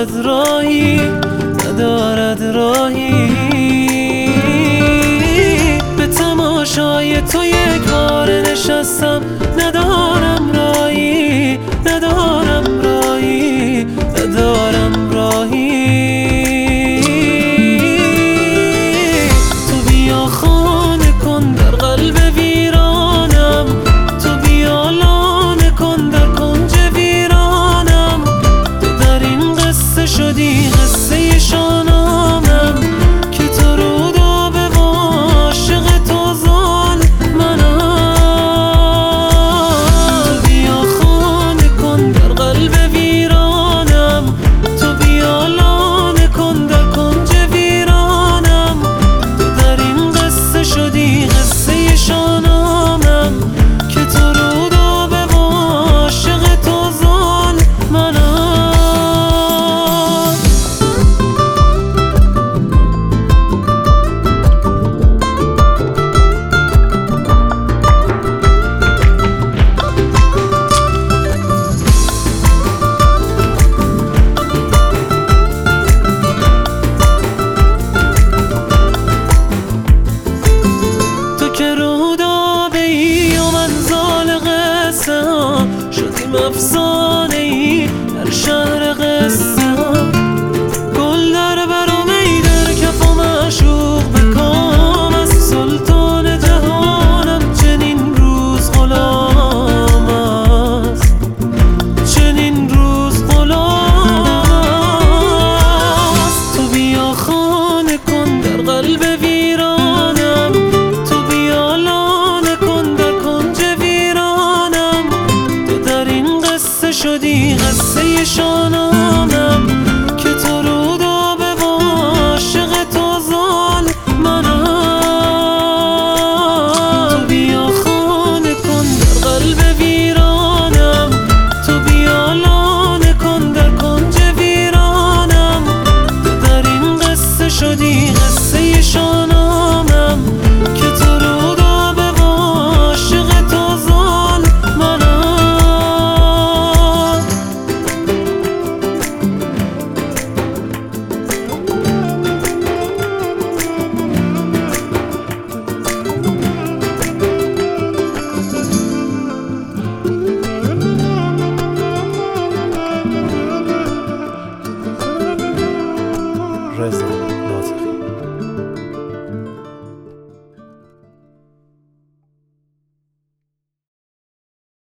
ندارد راهی، ندارد راهی. به تماشای تو یک بار نشستم، ندارم راهی، ندارم راهی، ندارم راهی. تو بیا خانه کن در قلب ویرانم، تو بیا لانه کن در کنج ویرانم. تو در این قصه شدی قصه شانامم، که تو رود و به عاشق تو ظالمنم. تو بیا خانه کن در قلب ویرانم، تو بیا لانه کن در کنج ویرانم. تو در این قصه شدی قصه شانامم، که تو رود و به عاشق تو ظالمنم. تو که رودابه‌ای و من زال قصه ها شدیم افسانه.